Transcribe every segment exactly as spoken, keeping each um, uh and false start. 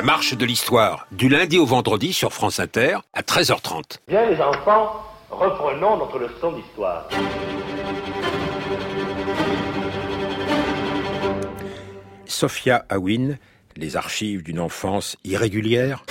marche de l'histoire, du lundi au vendredi sur France Inter, à treize heures trente. Bien les enfants, reprenons notre leçon d'histoire. Sophia Aouine, les archives d'une enfance irrégulière.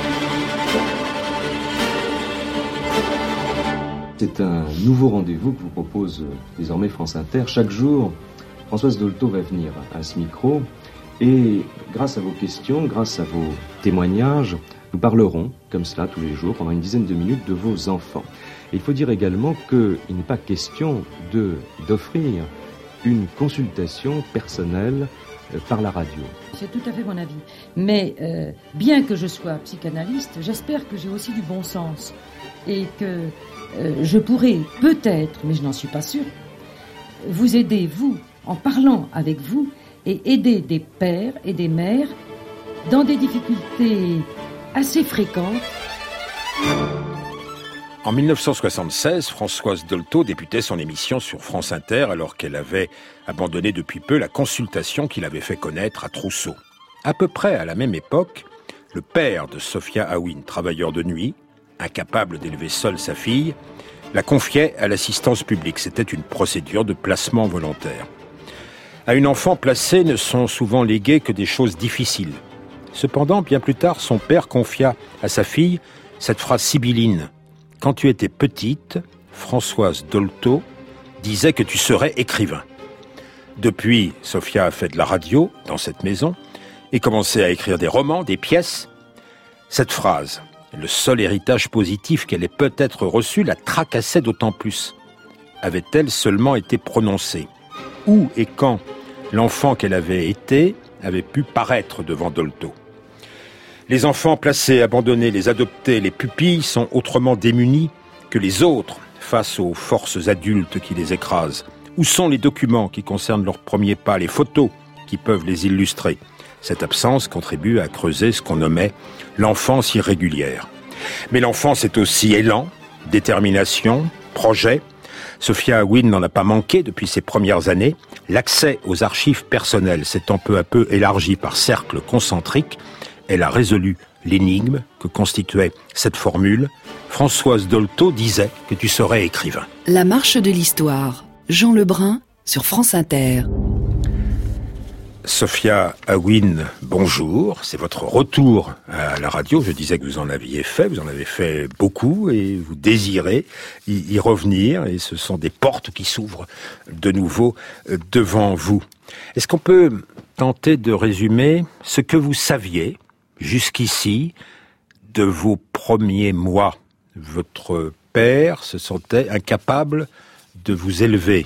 C'est un nouveau rendez-vous que vous propose désormais France Inter. Chaque jour, Françoise Dolto va venir à ce micro et grâce à vos questions, grâce à vos témoignages, nous parlerons comme cela tous les jours pendant une dizaine de minutes de vos enfants. Et il faut dire également qu'il n'est pas question de, d'offrir une consultation personnelle par la radio. C'est tout à fait mon avis. Mais euh, bien que je sois psychanalyste, j'espère que j'ai aussi du bon sens et que euh, je pourrai peut-être, mais je n'en suis pas sûre, vous aider, vous, en parlant avec vous et aider des pères et des mères dans des difficultés assez fréquentes. En dix-neuf cent soixante-seize, Françoise Dolto débutait son émission sur France Inter alors qu'elle avait abandonné depuis peu la consultation qu'il avait fait connaître à Trousseau. À peu près à la même époque, le père de Sophia Aouine, travailleur de nuit, incapable d'élever seul sa fille, la confiait à l'assistance publique. C'était une procédure de placement volontaire. À une enfant placée ne sont souvent léguées que des choses difficiles. Cependant, bien plus tard, son père confia à sa fille cette phrase sibylline. « Quand tu étais petite, Françoise Dolto disait que tu serais écrivain. » Depuis, Sophia a fait de la radio dans cette maison et commencé à écrire des romans, des pièces. Cette phrase, le seul héritage positif qu'elle ait peut-être reçu, la tracassait d'autant plus. Avait-elle seulement été prononcée ? Où et quand l'enfant qu'elle avait été avait pu paraître devant Dolto ? Les enfants placés, abandonnés, les adoptés, les pupilles sont autrement démunis que les autres face aux forces adultes qui les écrasent. Où sont les documents qui concernent leurs premiers pas, les photos qui peuvent les illustrer ? Cette absence contribue à creuser ce qu'on nommait l'enfance irrégulière. Mais l'enfance est aussi élan, détermination, projet. Sophia Aouine n'en a pas manqué depuis ses premières années. L'accès aux archives personnelles s'étant peu à peu élargi par cercles concentriques, elle a résolu l'énigme que constituait cette formule. Françoise Dolto disait que tu serais écrivain. La marche de l'histoire. Jean Lebrun sur France Inter. Sophia Aouine, bonjour. C'est votre retour à la radio. Je disais que vous en aviez fait, vous en avez fait beaucoup et vous désirez y, y revenir. Et ce sont des portes qui s'ouvrent de nouveau devant vous. Est-ce qu'on peut tenter de résumer ce que vous saviez jusqu'ici de vos premiers mois? Votre père se sentait incapable de vous élever.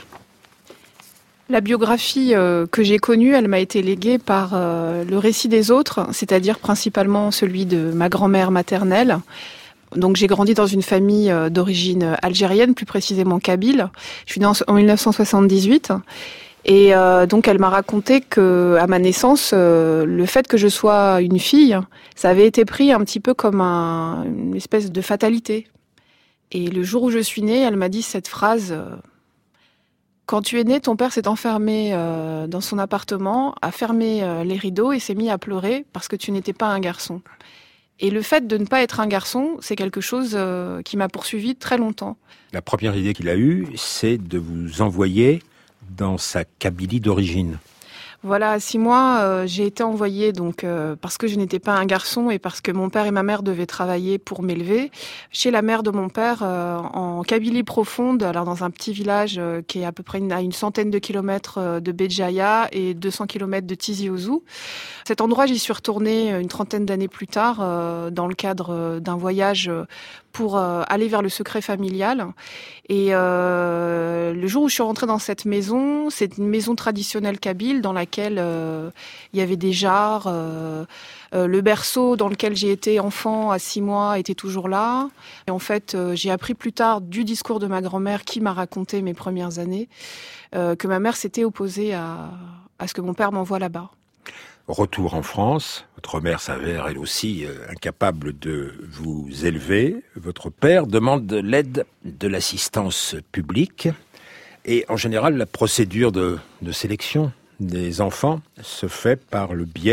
La biographie euh, que j'ai connue, elle m'a été léguée par euh, le récit des autres, c'est-à-dire principalement celui de ma grand-mère maternelle. Donc j'ai grandi dans une famille euh, d'origine algérienne, plus précisément kabyle. Je suis née en, en dix-neuf cent soixante-dix-huit. Et euh, donc elle m'a raconté que à ma naissance, euh, le fait que je sois une fille, ça avait été pris un petit peu comme un, une espèce de fatalité. Et le jour où je suis née, elle m'a dit cette phrase euh, « Quand tu es née, ton père s'est enfermé euh, dans son appartement, a fermé euh, les rideaux et s'est mis à pleurer parce que tu n'étais pas un garçon. » Et le fait de ne pas être un garçon, c'est quelque chose euh, qui m'a poursuivi très longtemps. La première idée qu'il a eue, c'est de vous envoyer dans sa Kabylie d'origine. Voilà, à six mois, euh, j'ai été envoyée donc euh, parce que je n'étais pas un garçon et parce que mon père et ma mère devaient travailler pour m'élever chez la mère de mon père euh, en Kabylie profonde, alors dans un petit village euh, qui est à peu près une, à une centaine de kilomètres euh, de Béjaïa et deux cents kilomètres de Tizi Ouzou. Cet endroit, j'y suis retournée une trentaine d'années plus tard euh, dans le cadre d'un voyage euh, pour euh, aller vers le secret familial. Et euh, le jour où je suis rentrée dans cette maison, c'est une maison traditionnelle kabyle dans laquelle euh, il y avait des jarres. Euh, euh, le berceau dans lequel j'ai été enfant à six mois était toujours là. Et en fait, euh, j'ai appris plus tard du discours de ma grand-mère qui m'a raconté mes premières années euh, que ma mère s'était opposée à, à ce que mon père m'envoie là-bas. Retour en France, votre mère s'avère elle aussi euh, incapable de vous élever. Votre père demande de l'aide de l'assistance publique. Et en général, la procédure de, de sélection des enfants se fait par le biais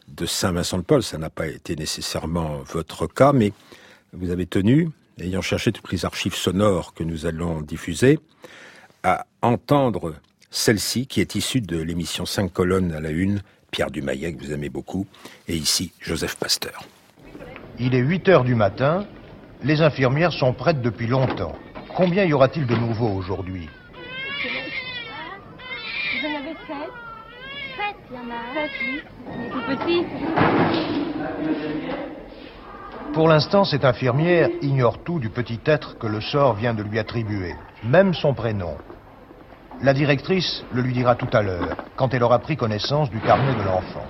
de Saint-Vincent-de-Paul. Ça n'a pas été nécessairement votre cas, mais vous avez tenu, ayant cherché toutes les archives sonores que nous allons diffuser, à entendre celle-ci qui est issue de l'émission cinq colonnes à la une, Pierre Dumayet, que vous aimez beaucoup, et ici Joseph Pasteur. Il est huit heures du matin, les infirmières sont prêtes depuis longtemps. Combien y aura-t-il de nouveaux aujourd'hui? Vous en avez sept? Sept, il y en a. Sept, oui. Il est tout petit. Pour l'instant, cette infirmière ignore tout du petit être que le sort vient de lui attribuer, même son prénom. La directrice le lui dira tout à l'heure, quand elle aura pris connaissance du carnet de l'enfant.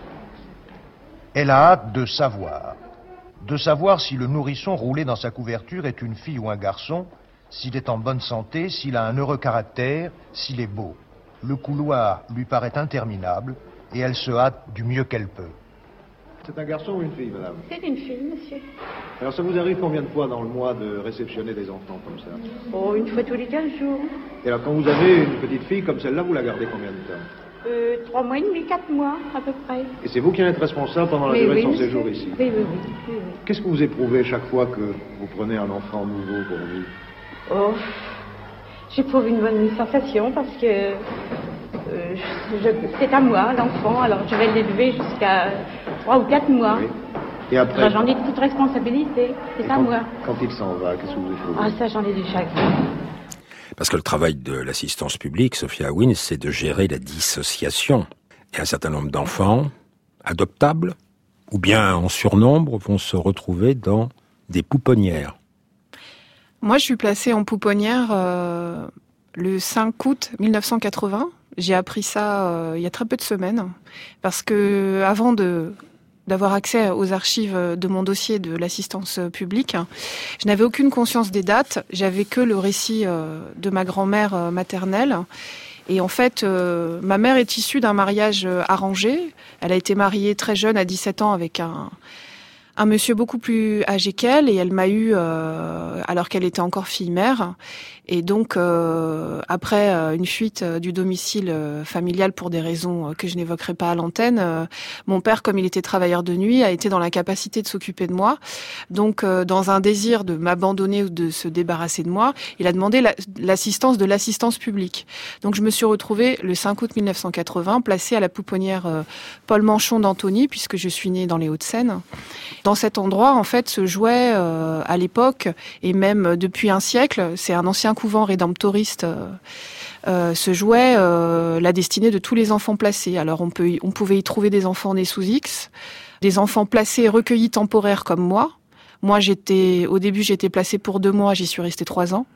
Elle a hâte de savoir. De savoir si le nourrisson roulé dans sa couverture est une fille ou un garçon, s'il est en bonne santé, s'il a un heureux caractère, s'il est beau. Le couloir lui paraît interminable et elle se hâte du mieux qu'elle peut. C'est un garçon ou une fille, madame? C'est une fille, monsieur. Alors ça vous arrive combien de fois dans le mois de réceptionner des enfants comme ça? Oh, une fois tous les quinze jours. Et alors quand vous avez une petite fille comme celle-là, vous la gardez combien de temps? Euh, trois mois et demi, quatre mois, à peu près. Et c'est vous qui en êtes responsable pendant la Mais durée oui, de son monsieur. séjour ici? Oui, oui, oui. oui, oui. Qu'est-ce que vous éprouvez chaque fois que vous prenez un enfant nouveau pour vous? Oh, j'éprouve une bonne sensation parce que euh, je, c'est à moi, l'enfant, alors je vais l'élever jusqu'à trois ou quatre mois. Oui. Et après? Alors, j'en ai toute responsabilité, c'est Et à quand, moi. Quand il s'en va, qu'est-ce que vous éprouvez? Ah, ça, j'en ai du chagrin. Parce que le travail de l'assistance publique, Sophia Wynne, c'est de gérer la dissociation. Et un certain nombre d'enfants adoptables, ou bien en surnombre, vont se retrouver dans des pouponnières. Moi, je suis placée en pouponnière euh, le cinq août mille neuf cent quatre-vingts. J'ai appris ça euh, il y a très peu de semaines, parce que avant de d'avoir accès aux archives de mon dossier de l'assistance publique, je n'avais aucune conscience des dates. J'avais que le récit euh, de ma grand-mère euh, maternelle. Et en fait, euh, ma mère est issue d'un mariage euh, arrangé. Elle a été mariée très jeune, à dix-sept ans, avec un un monsieur beaucoup plus âgé qu'elle, et elle m'a eu euh, alors qu'elle était encore fille-mère. Et donc, euh, après euh, une fuite euh, du domicile euh, familial pour des raisons euh, que je n'évoquerai pas à l'antenne, euh, mon père, comme il était travailleur de nuit, a été dans l'incapacité de s'occuper de moi. Donc, euh, dans un désir de m'abandonner ou de se débarrasser de moi, il a demandé la, l'assistance de l'assistance publique. Donc, je me suis retrouvée le cinq août mille neuf cent quatre-vingts, placée à la pouponnière euh, Paul Manchon d'Antony, puisque je suis née dans les Hauts-de-Seine. Dans cet endroit, en fait, se jouait euh, à l'époque, et même depuis un siècle, c'est un ancien couvent rédemptoriste, euh, euh, se jouait euh, la destinée de tous les enfants placés. Alors on, peut, on pouvait y trouver des enfants nés sous X, des enfants placés et recueillis temporaires comme moi. Moi, j'étais, au début, j'étais placée pour deux mois, j'y suis restée trois ans.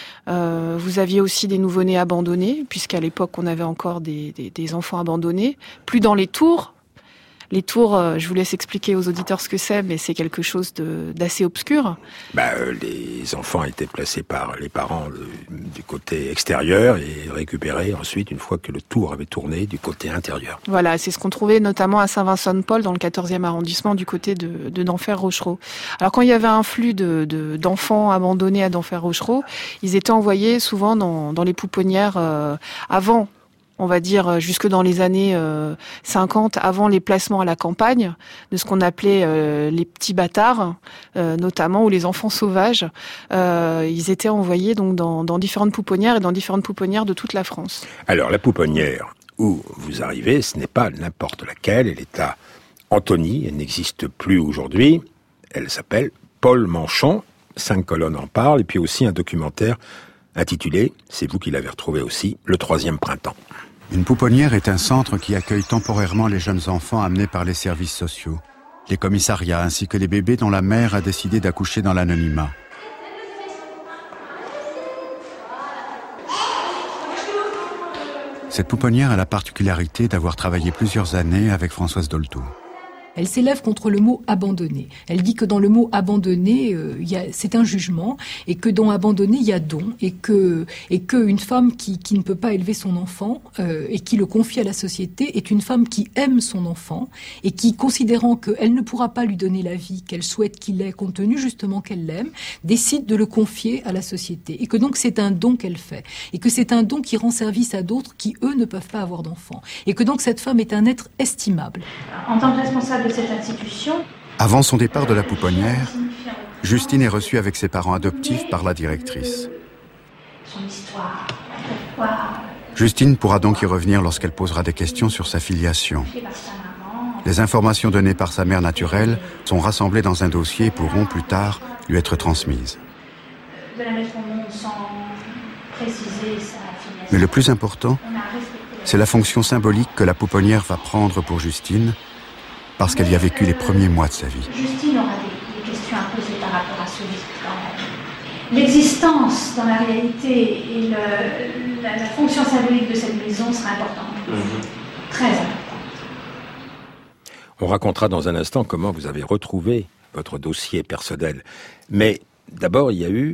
Euh, vous aviez aussi des nouveau-nés abandonnés, puisqu'à l'époque, on avait encore des, des, des enfants abandonnés, plus dans les tours. Les tours, euh, je vous laisse expliquer aux auditeurs ce que c'est, mais c'est quelque chose de, d'assez obscur. Bah, euh, les enfants étaient placés par les parents euh, du côté extérieur et récupérés ensuite, une fois que le tour avait tourné, du côté intérieur. Voilà, c'est ce qu'on trouvait notamment à Saint-Vincent-de-Paul, dans le quatorzième arrondissement, du côté de, de d'Enfer-Rochereau. Alors quand il y avait un flux de, de, d'enfants abandonnés à d'Enfer-Rochereau, ils étaient envoyés souvent dans, dans les pouponnières euh, avant, on va dire jusque dans les années euh, cinquante, avant les placements à la campagne, de ce qu'on appelait euh, les petits bâtards, euh, notamment, ou les enfants sauvages. Euh, ils étaient envoyés donc dans, dans différentes pouponnières et dans différentes pouponnières de toute la France. Alors, la pouponnière où vous arrivez, ce n'est pas n'importe laquelle, elle est à Antony, elle n'existe plus aujourd'hui, elle s'appelle Paul Manchon, cinq colonnes en parlent, et puis aussi un documentaire intitulé, c'est vous qui l'avez retrouvé aussi, Le troisième printemps. Une pouponnière est un centre qui accueille temporairement les jeunes enfants amenés par les services sociaux, les commissariats ainsi que les bébés dont la mère a décidé d'accoucher dans l'anonymat. Cette pouponnière a la particularité d'avoir travaillé plusieurs années avec Françoise Dolto. Elle s'élève contre le mot « abandonner ». Elle dit que dans le mot « abandonner euh, », c'est un jugement, et que dans « abandonner », il y a don, et que et que une femme qui, qui ne peut pas élever son enfant euh, et qui le confie à la société est une femme qui aime son enfant et qui, considérant qu'elle ne pourra pas lui donner la vie qu'elle souhaite qu'il ait, compte tenu justement qu'elle l'aime, décide de le confier à la société. Et que donc c'est un don qu'elle fait. Et que c'est un don qui rend service à d'autres qui, eux, ne peuvent pas avoir d'enfants. Et que donc cette femme est un être estimable. En tant que responsable responsable de cette institution. Avant son départ de la pouponnière, Justine est reçue avec ses parents adoptifs par la directrice. Son histoire, pourquoi... Justine pourra donc y revenir lorsqu'elle posera des questions sur sa filiation. Les informations données par sa mère naturelle sont rassemblées dans un dossier et pourront plus tard lui être transmises. De la mettre au monde sans préciser sa filiation. Mais le plus important, c'est la fonction symbolique que la pouponnière va prendre pour Justine, parce qu'elle y a vécu les premiers mois de sa vie. Justine aura des, des questions à poser par rapport à ce vivre quand même. L'existence dans la réalité et le, la, la fonction symbolique de cette maison sera importante. Mmh. Très importante. On racontera dans un instant comment vous avez retrouvé votre dossier personnel. Mais d'abord, il y a eu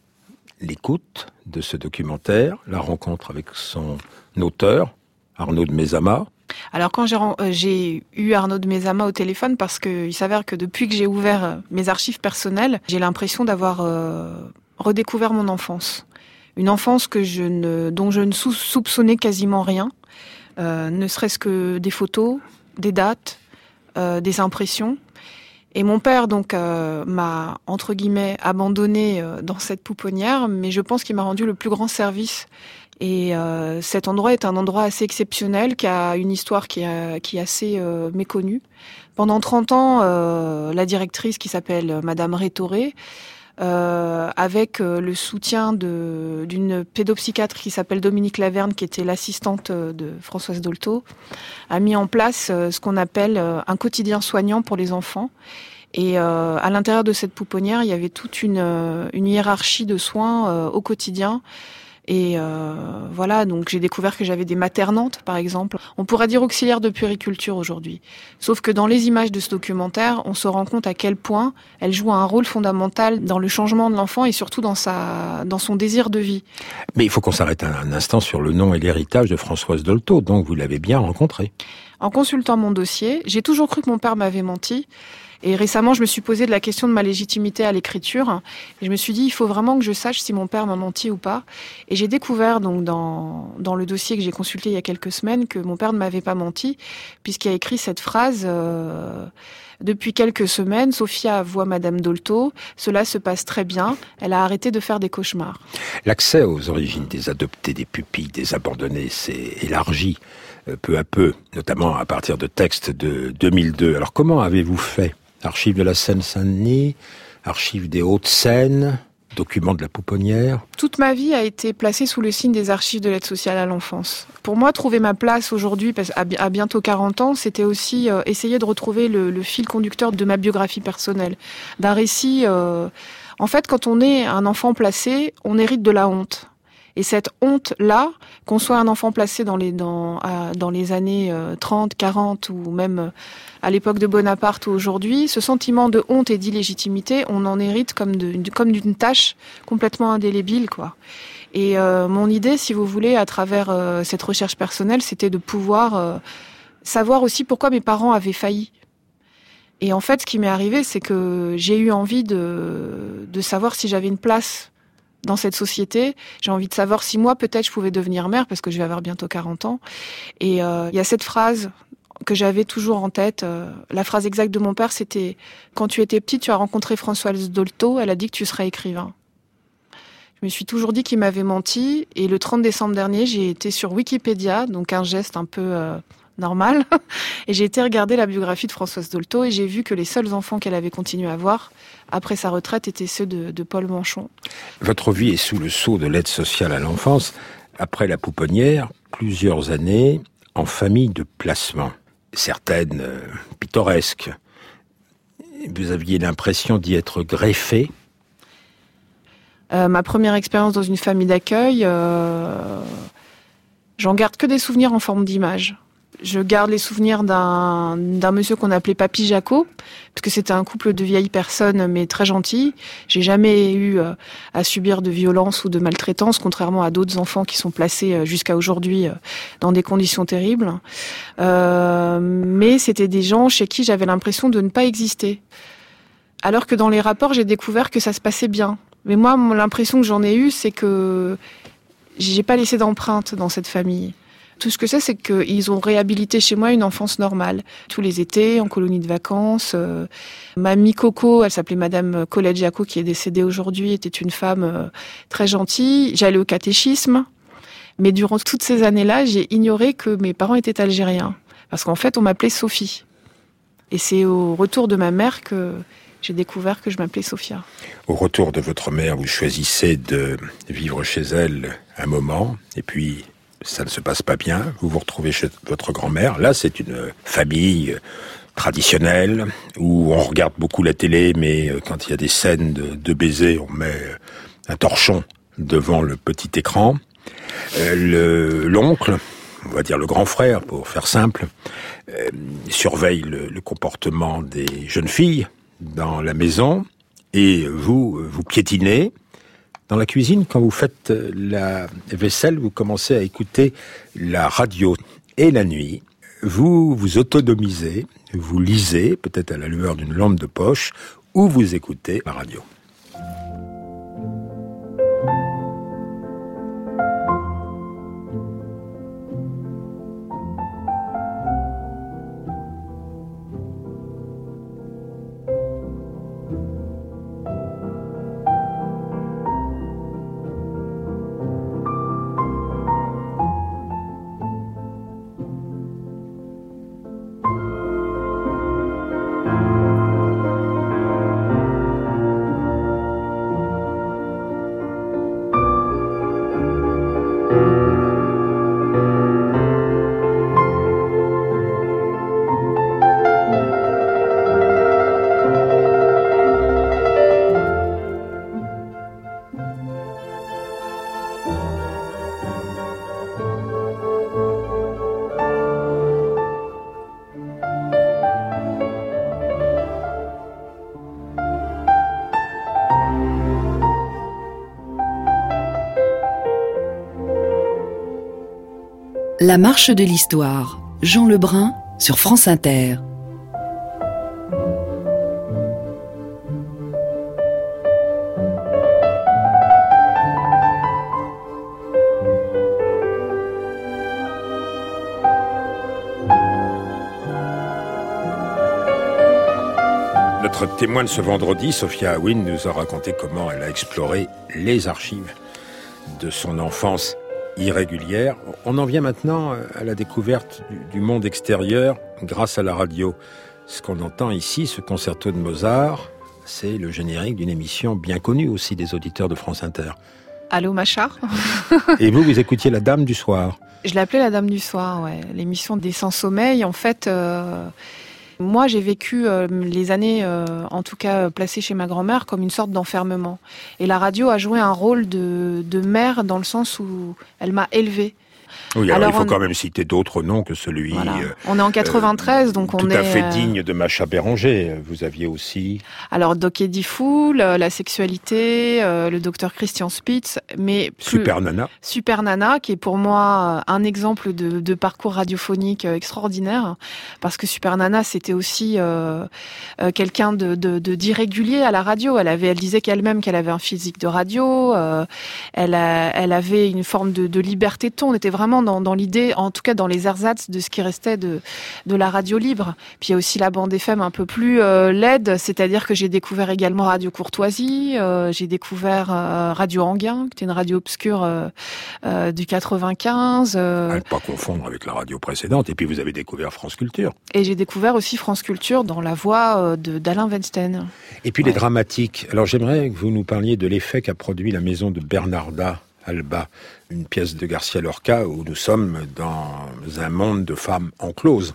l'écoute de ce documentaire, la rencontre avec son auteur, Arnaud de Mesama. Alors quand j'ai, euh, j'ai eu Arnaud de Mesama au téléphone, parce qu'il s'avère que depuis que j'ai ouvert euh, mes archives personnelles, j'ai l'impression d'avoir euh, redécouvert mon enfance. Une enfance que je ne, dont je ne sou- soupçonnais quasiment rien, euh, ne serait-ce que des photos, des dates, euh, des impressions. Et mon père donc euh, m'a entre guillemets abandonné euh, dans cette pouponnière, mais je pense qu'il m'a rendu le plus grand service. Et euh, cet endroit est un endroit assez exceptionnel, qui a une histoire qui est, qui est assez euh, méconnue. Pendant trente ans, euh, la directrice, qui s'appelle Madame Rétoré, euh, avec euh, le soutien de, d'une pédopsychiatre qui s'appelle Dominique Laverne, qui était l'assistante de Françoise Dolto, a mis en place euh, ce qu'on appelle euh, un quotidien soignant pour les enfants. Et euh, à l'intérieur de cette pouponnière, il y avait toute une, euh, une hiérarchie de soins euh, au quotidien. Et euh, voilà, donc j'ai découvert que j'avais des maternantes, par exemple. On pourrait dire auxiliaires de puériculture aujourd'hui. Sauf que dans les images de ce documentaire, on se rend compte à quel point elle joue un rôle fondamental dans le changement de l'enfant et surtout dans sa, dans son désir de vie. Mais il faut qu'on s'arrête un, un instant sur le nom et l'héritage de Françoise Dolto, donc vous l'avez bien rencontrée. En consultant mon dossier, j'ai toujours cru que mon père m'avait menti. Et récemment, je me suis posé de la question de ma légitimité à l'écriture. Et je me suis dit, il faut vraiment que je sache si mon père m'a menti ou pas. Et j'ai découvert, donc, dans, dans le dossier que j'ai consulté il y a quelques semaines, que mon père ne m'avait pas menti, puisqu'il a écrit cette phrase, euh, depuis quelques semaines, Sophia voit Madame Dolto, cela se passe très bien, elle a arrêté de faire des cauchemars. L'accès aux origines des adoptés, des pupilles, des abandonnés s'est élargi euh, peu à peu, notamment à partir de textes de deux mille deux. Alors comment avez-vous fait ? Archives de la Seine-Saint-Denis, archives des Hauts-de-Seine, documents de la pouponnière. Toute ma vie a été placée sous le signe des archives de l'aide sociale à l'enfance. Pour moi, trouver ma place aujourd'hui, à bientôt quarante ans, c'était aussi euh, essayer de retrouver le, le fil conducteur de ma biographie personnelle. D'un récit... Euh... En fait, quand on est un enfant placé, on hérite de la honte. Et cette honte-là, qu'on soit un enfant placé dans les, dans, à, dans les années euh, trente, quarante ou même euh, à l'époque de Bonaparte ou aujourd'hui, ce sentiment de honte et d'illégitimité, on en hérite comme, de, comme d'une tâche complètement indélébile, quoi. Et euh, mon idée, si vous voulez, à travers euh, cette recherche personnelle, c'était de pouvoir euh, savoir aussi pourquoi mes parents avaient failli. Et en fait, ce qui m'est arrivé, c'est que j'ai eu envie de, de savoir si j'avais une place dans cette société. J'ai envie de savoir si moi, peut-être, je pouvais devenir mère, parce que je vais avoir bientôt quarante ans. Et il euh, y a cette phrase que j'avais toujours en tête. Euh, la phrase exacte de mon père, c'était « Quand tu étais petite, tu as rencontré Françoise Dolto, elle a dit que tu serais écrivain ». Je me suis toujours dit qu'il m'avait menti. Et le trente décembre dernier, j'ai été sur Wikipédia, donc un geste un peu... Euh, normal, et j'ai été regarder la biographie de Françoise Dolto et j'ai vu que les seuls enfants qu'elle avait continué à avoir après sa retraite étaient ceux de, de Paul Manchon. Votre vie est sous le sceau de l'aide sociale à l'enfance. Après la pouponnière, plusieurs années en famille de placement, certaines euh, pittoresques. Vous aviez l'impression d'y être greffé. Euh, ma première expérience dans une famille d'accueil, euh, j'en garde que des souvenirs en forme d'image. Je garde les souvenirs d'un, d'un monsieur qu'on appelait Papy Jacot, parce que c'était un couple de vieilles personnes, mais très gentils. J'ai jamais eu euh, à subir de violence ou de maltraitance, contrairement à d'autres enfants qui sont placés euh, jusqu'à aujourd'hui euh, dans des conditions terribles. Euh, mais c'était des gens chez qui j'avais l'impression de ne pas exister. Alors que dans les rapports, j'ai découvert que ça se passait bien. Mais moi, l'impression que j'en ai eue, c'est que j'ai pas laissé d'empreinte dans cette famille. Tout ce que c'est, c'est qu'ils ont réhabilité chez moi une enfance normale. Tous les étés, en colonie de vacances. Euh, Mamie Coco, elle s'appelait Madame Collet-Giaco, qui est décédée aujourd'hui, était une femme euh, très gentille. J'allais au catéchisme. Mais durant toutes ces années-là, j'ai ignoré que mes parents étaient algériens. Parce qu'en fait, on m'appelait Sophie. Et c'est au retour de ma mère que j'ai découvert que je m'appelais Sophia. Au retour de votre mère, vous choisissez de vivre chez elle un moment, et puis ça ne se passe pas bien, vous vous retrouvez chez votre grand-mère. Là, c'est une famille traditionnelle, où on regarde beaucoup la télé, mais quand il y a des scènes de, de baisers, on met un torchon devant le petit écran. Euh, le, l'oncle, on va dire le grand frère, pour faire simple, euh, surveille le, le comportement des jeunes filles dans la maison, et vous, vous piétinez. Dans la cuisine, quand vous faites la vaisselle, vous commencez à écouter la radio. Et la nuit, vous vous autonomisez, vous lisez, peut-être à la lueur d'une lampe de poche, ou vous écoutez la radio. La marche de l'histoire, Jean Lebrun sur France Inter. Notre témoin de ce vendredi, Sophia Aouine, nous a raconté comment elle a exploré les archives de son enfance irrégulière. On en vient maintenant à la découverte du, du monde extérieur grâce à la radio. Ce qu'on entend ici, ce concerto de Mozart, c'est le générique d'une émission bien connue aussi des auditeurs de France Inter. Allô Machar. Et vous, vous écoutiez La Dame du Soir. Je l'appelais La Dame du Soir, ouais. L'émission des sans-sommeil, en fait... Euh... Moi, j'ai vécu euh, les années, euh, en tout cas placées chez ma grand-mère, comme une sorte d'enfermement. Et la radio a joué un rôle de, de mère dans le sens où elle m'a élevée. Oui, alors, alors il faut on... quand même citer d'autres noms que celui... Voilà. Euh, on est en quatre-vingt-treize, euh, donc on tout est... Tout à fait digne de Macha Béranger. Vous aviez aussi... Alors, Doc Eddie Fool, la sexualité, euh, le docteur Christian Spitz, mais... Plus... Super Nana. Super Nana, qui est pour moi un exemple de, de parcours radiophonique extraordinaire, parce que Super Nana, c'était aussi euh, euh, quelqu'un de, de, de d'irrégulier à la radio. Elle avait, elle disait qu'elle-même qu'elle avait un physique de radio, euh, elle, a, elle avait une forme de, de liberté de ton. On était vraiment Dans, dans l'idée, en tout cas dans les ersatz de ce qui restait de, de la radio libre. Puis il y a aussi la bande F M un peu plus euh, laide, c'est-à-dire que j'ai découvert également Radio Courtoisie, euh, j'ai découvert euh, Radio Anguin, qui était une radio obscure euh, euh, du quatre-vingt-quinze. Euh, à ne pas confondre avec la radio précédente. Et puis vous avez découvert France Culture. Et j'ai découvert aussi France Culture dans la voix euh, de, d'Alain Weinstein. Et puis ouais. Les dramatiques. Alors j'aimerais que vous nous parliez de l'effet qu'a produit la maison de Bernarda Alba, une pièce de Garcia Lorca où nous sommes dans un monde de femmes encloses.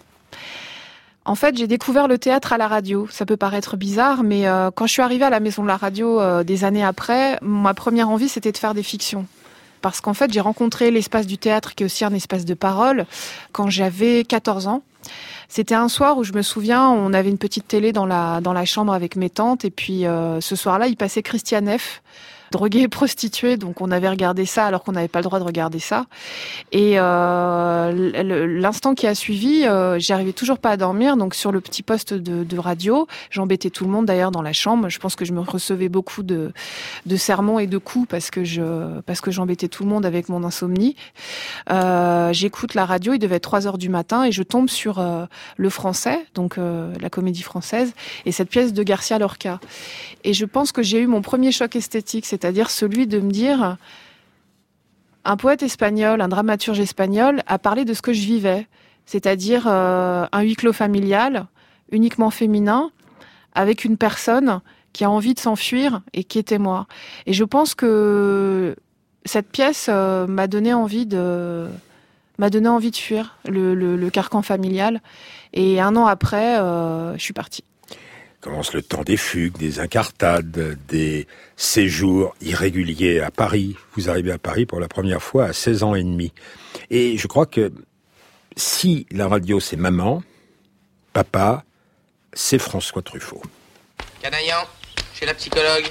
En fait, j'ai découvert le théâtre à la radio. Ça peut paraître bizarre, mais euh, quand je suis arrivée à la maison de la radio euh, des années après, ma première envie, c'était de faire des fictions. Parce qu'en fait, j'ai rencontré l'espace du théâtre, qui est aussi un espace de parole, quand j'avais quatorze ans. C'était un soir où je me souviens, on avait une petite télé dans la dans la chambre avec mes tantes, et puis euh, ce soir-là, il passait Christiane F., drogués et prostitués, donc on avait regardé ça alors qu'on n'avait pas le droit de regarder ça. Et euh, l'instant qui a suivi, euh, j'arrivais toujours pas à dormir, donc sur le petit poste de, de radio, j'embêtais tout le monde d'ailleurs dans la chambre. Je pense que je me recevais beaucoup de, de sermons et de coups parce que je parce que j'embêtais tout le monde avec mon insomnie. Euh, j'écoute la radio, il devait être trois heures du matin et je tombe sur euh, Le Français, donc euh, la Comédie Française, et cette pièce de Garcia Lorca. Et je pense que j'ai eu mon premier choc esthétique, c'est-à-dire celui de me dire, un poète espagnol, un dramaturge espagnol a parlé de ce que je vivais, c'est-à-dire euh, un huis clos familial, uniquement féminin, avec une personne qui a envie de s'enfuir et qui était moi. Et je pense que cette pièce euh, m'a donné envie de m'a donné envie de fuir le, le, le carcan familial. Et un an après, euh, je suis partie. Commence le temps des fugues, des incartades, des séjours irréguliers à Paris. Vous arrivez à Paris pour la première fois à seize ans et demi. Et je crois que si la radio c'est maman, papa, c'est François Truffaut. Canaillan, chez la psychologue.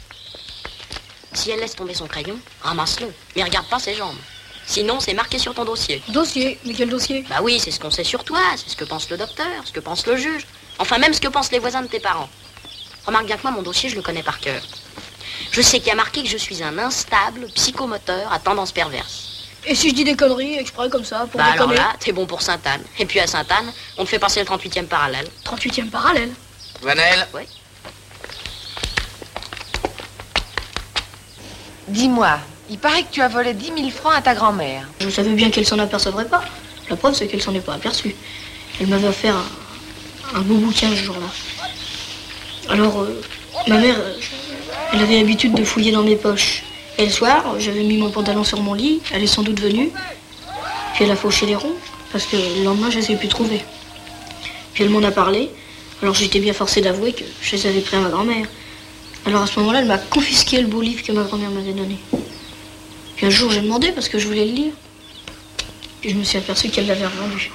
Si elle laisse tomber son crayon, ramasse-le, mais regarde pas ses jambes. Sinon, c'est marqué sur ton dossier. Dossier? Mais quel dossier? Bah oui, c'est ce qu'on sait sur toi, c'est ce que pense le docteur, ce que pense le juge. Enfin, même ce que pensent les voisins de tes parents. Remarque bien que moi, mon dossier, je le connais par cœur. Je sais qu'il y a marqué que je suis un instable psychomoteur à tendance perverse. Et si je dis des conneries exprès comme ça, pour bah déconner? alors là, t'es bon pour Sainte-Anne. Et puis à Sainte-Anne, on te fait passer le trente-huitième parallèle. trente-huitième parallèle? Vanel? Oui. Dis-moi, il paraît que tu as volé dix mille francs à ta grand-mère. Je savais bien qu'elle s'en apercevrait pas. La preuve, c'est qu'elle s'en est pas aperçue. Elle m'avait offert un, un beau bouquin ce jour-là. Alors, euh, ma mère, euh, elle avait l'habitude de fouiller dans mes poches. Et le soir, j'avais mis mon pantalon sur mon lit, elle est sans doute venue. Puis elle a fauché les ronds, parce que le lendemain, je les ai plus trouvés. Puis elle m'en a parlé, alors j'étais bien forcée d'avouer que je les avais pris à ma grand-mère. Alors à ce moment-là, elle m'a confisqué le beau livre que ma grand-mère m'avait donné. Puis un jour, j'ai demandé parce que je voulais le lire. Puis je me suis aperçue qu'elle l'avait revendu.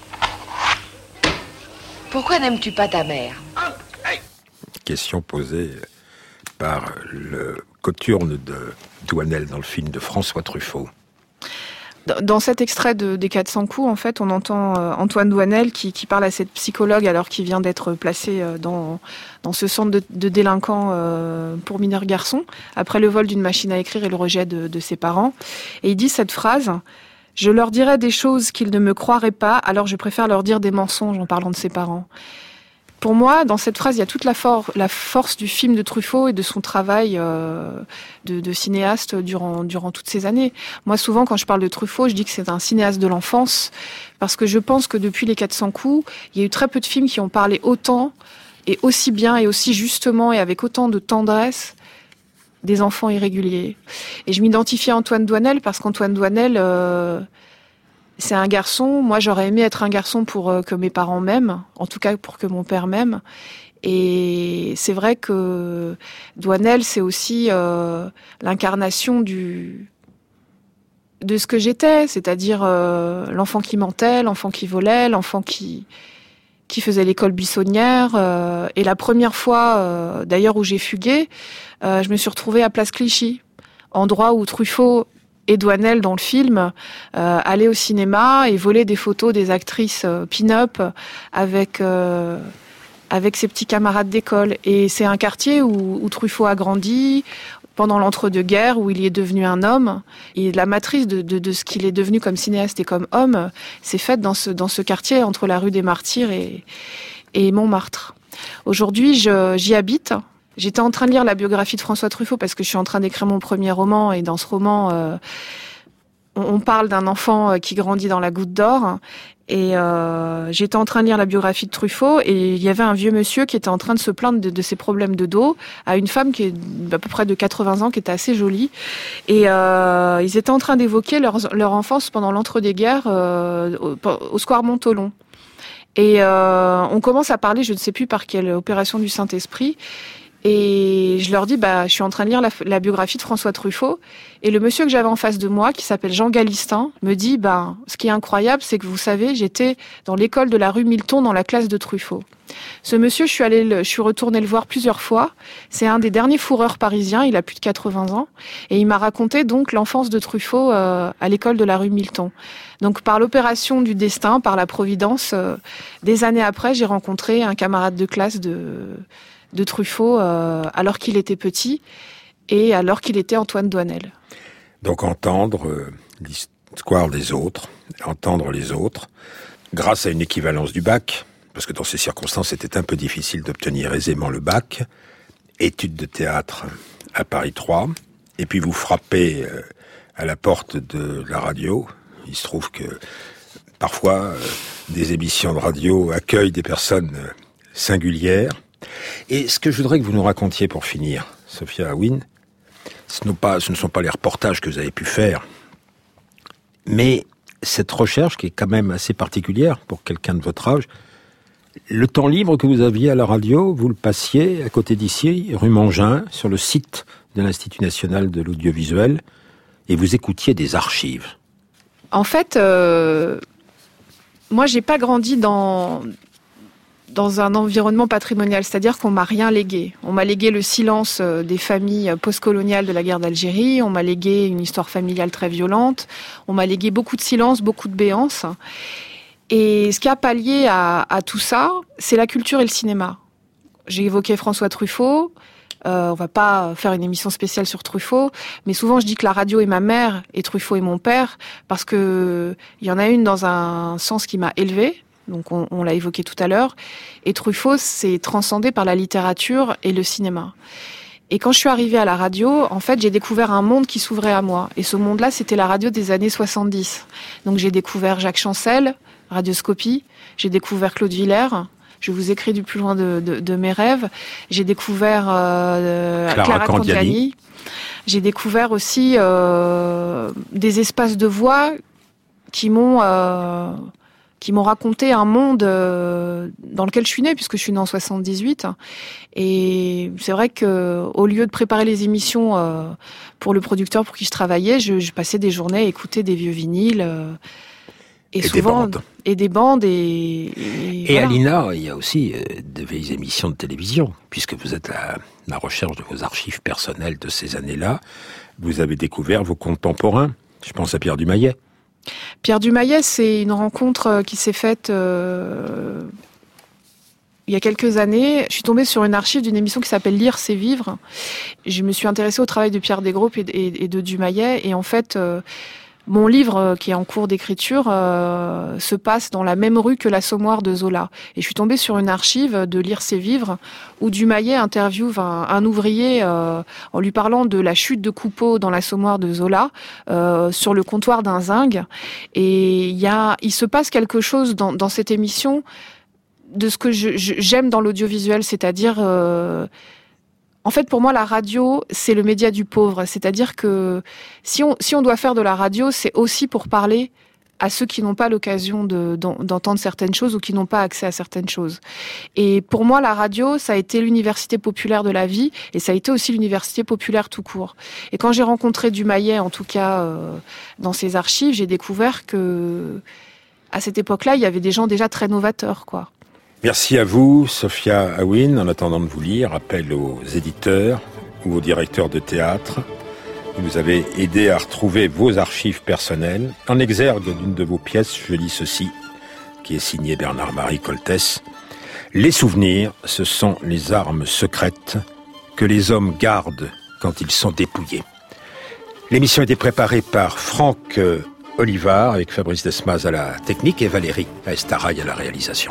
Pourquoi n'aimes-tu pas ta mère? Question posée par le coturne de Douanel dans le film de François Truffaut. Dans cet extrait de, des quatre cents coups, en fait, on entend euh, Antoine Douanel qui, qui parle à cette psychologue alors qu'il vient d'être placé euh, dans, dans ce centre de, de délinquants euh, pour mineurs garçons, après le vol d'une machine à écrire et le rejet de, de ses parents. Et il dit cette phrase: « Je leur dirais des choses qu'ils ne me croiraient pas, alors je préfère leur dire des mensonges en parlant de ses parents. » Pour moi, dans cette phrase, il y a toute la, for- la force du film de Truffaut et de son travail euh, de, de cinéaste durant, durant toutes ces années. Moi, souvent, quand je parle de Truffaut, je dis que c'est un cinéaste de l'enfance, parce que je pense que depuis les quatre cents coups, il y a eu très peu de films qui ont parlé autant, et aussi bien, et aussi justement, et avec autant de tendresse, des enfants irréguliers. Et je m'identifie à Antoine Douanel, parce qu'Antoine Douanel... Euh, c'est un garçon. Moi, j'aurais aimé être un garçon pour euh, que mes parents m'aiment, en tout cas pour que mon père m'aime. Et c'est vrai que Douanel, c'est aussi euh, l'incarnation du de ce que j'étais, c'est-à-dire euh, l'enfant qui mentait, l'enfant qui volait, l'enfant qui qui faisait l'école buissonnière. Euh, et la première fois, euh, d'ailleurs, où j'ai fugué, euh, je me suis retrouvée à Place Clichy, endroit où Truffaut et Douanel, dans le film, euh, allaient au cinéma et volaient des photos des actrices euh, pin-up avec euh, avec ses petits camarades d'école. Et c'est un quartier où, où Truffaut a grandi pendant l'entre-deux-guerres, où il est devenu un homme. Et la matrice de, de, de ce qu'il est devenu comme cinéaste et comme homme s'est faite dans ce dans ce quartier entre la rue des Martyrs et et Montmartre. Aujourd'hui, je, j'y habite. J'étais en train de lire la biographie de François Truffaut parce que je suis en train d'écrire mon premier roman, et dans ce roman, euh, on, on parle d'un enfant qui grandit dans la Goutte d'Or. Et euh, j'étais en train de lire la biographie de Truffaut, et il y avait un vieux monsieur qui était en train de se plaindre de, de ses problèmes de dos à une femme qui est à peu près de quatre-vingts ans, qui était assez jolie. Et euh, ils étaient en train d'évoquer leur, leur enfance pendant l'entre-deux-guerres euh, au, au square Montholon. Et euh, on commence à parler, je ne sais plus par quelle opération du Saint-Esprit, Et je leur dis, bah, je suis en train de lire la, la biographie de François Truffaut. Et le monsieur que j'avais en face de moi, qui s'appelle Jean Galistin, me dit, bah, ce qui est incroyable, c'est que vous savez, j'étais dans l'école de la rue Milton, dans la classe de Truffaut. Ce monsieur, je suis allée, le, je suis retournée le voir plusieurs fois. C'est un des derniers fourreurs parisiens. Il a plus de quatre-vingts ans. Et il m'a raconté, donc, l'enfance de Truffaut, euh, à l'école de la rue Milton. Donc, par l'opération du destin, par la providence, euh, des années après, j'ai rencontré un camarade de classe de, de Truffaut, euh, alors qu'il était petit et alors qu'il était Antoine Doinel. Donc, entendre euh, l'histoire des autres, entendre les autres, grâce à une équivalence du bac, parce que dans ces circonstances, c'était un peu difficile d'obtenir aisément le bac, études de théâtre à Paris trois, et puis vous frappez euh, à la porte de la radio. Il se trouve que parfois, euh, des émissions de radio accueillent des personnes euh, singulières. Et ce que je voudrais que vous nous racontiez pour finir, Sophia Aouine, ce, pas, ce ne sont pas les reportages que vous avez pu faire, mais cette recherche qui est quand même assez particulière pour quelqu'un de votre âge. Le temps libre que vous aviez à la radio, vous le passiez à côté d'ici, rue Mangin, sur le site de l'Institut national de l'audiovisuel, et vous écoutiez des archives. En fait, euh, moi, j'ai pas grandi dans dans un environnement patrimonial, c'est-à-dire qu'on m'a rien légué. On m'a légué le silence des familles postcoloniales de la guerre d'Algérie, on m'a légué une histoire familiale très violente, on m'a légué beaucoup de silence, beaucoup de béance. Et ce qui a pallié à, à tout ça, c'est la culture et le cinéma. J'ai évoqué François Truffaut. Euh, on va pas faire une émission spéciale sur Truffaut, mais souvent je dis que la radio est ma mère et Truffaut est mon père, parce que il y en a une dans un sens qui m'a élevée. Donc on, on l'a évoqué tout à l'heure. Et Truffaut s'est transcendé par la littérature et le cinéma. Et quand je suis arrivée à la radio, en fait, j'ai découvert un monde qui s'ouvrait à moi. Et ce monde-là, c'était la radio des années soixante-dix. Donc j'ai découvert Jacques Chancel, Radioscopie. J'ai découvert Claude Villers. Je vous écris du plus loin de, de, de mes rêves. J'ai découvert euh, Clara, Clara Candiani. Candiani. J'ai découvert aussi euh, des espaces de voix qui m'ont... Euh, qui m'ont raconté un monde euh, dans lequel je suis née, puisque je suis née en soixante-dix-huit. Et c'est vrai que au lieu de préparer les émissions euh, pour le producteur pour qui je travaillais, je, je passais des journées à écouter des vieux vinyles. Euh, et, et souvent, des bandes. Et des bandes. Et, et, et voilà. à l'I N A, il y a aussi euh, de vieilles émissions de télévision, puisque vous êtes à la recherche de vos archives personnelles de ces années-là. Vous avez découvert vos contemporains. Je pense à Pierre Dumayet. Pierre Dumayet, c'est une rencontre qui s'est faite euh, il y a quelques années. Je suis tombée sur une archive d'une émission qui s'appelle Lire, c'est vivre. Je me suis intéressée au travail de Pierre Desgroupes et, et, et de Dumayet. Et en fait, euh, mon livre, qui est en cours d'écriture, euh, se passe dans la même rue que l'Assommoir de Zola. Et je suis tombée sur une archive de Lire, c'est vivre, où Dumayet interviewe un, un ouvrier euh, en lui parlant de la chute de Coupeau dans l'Assommoir de Zola, euh, sur le comptoir d'un zinc. Et il y a, il se passe quelque chose dans, dans cette émission de ce que je, je, j'aime dans l'audiovisuel, c'est-à-dire... Euh, En fait, pour moi, la radio, c'est le média du pauvre. C'est-à-dire que si on, si on doit faire de la radio, c'est aussi pour parler à ceux qui n'ont pas l'occasion de, d'entendre certaines choses ou qui n'ont pas accès à certaines choses. Et pour moi, la radio, ça a été l'université populaire de la vie et ça a été aussi l'université populaire tout court. Et quand j'ai rencontré Dumayet, en tout cas, euh, dans ses archives, j'ai découvert que, à cette époque-là, il y avait des gens déjà très novateurs, quoi. Merci à vous, Sophia Aouine. En attendant de vous lire, appel aux éditeurs ou aux directeurs de théâtre. Vous nous avez aidé à retrouver vos archives personnelles. En exergue d'une de vos pièces, je lis ceci, qui est signé Bernard-Marie Coltès. Les souvenirs, ce sont les armes secrètes que les hommes gardent quand ils sont dépouillés. L'émission a été préparée par Franck Olivard avec Fabrice Desmas à la technique et Valérie Estaraï à la réalisation.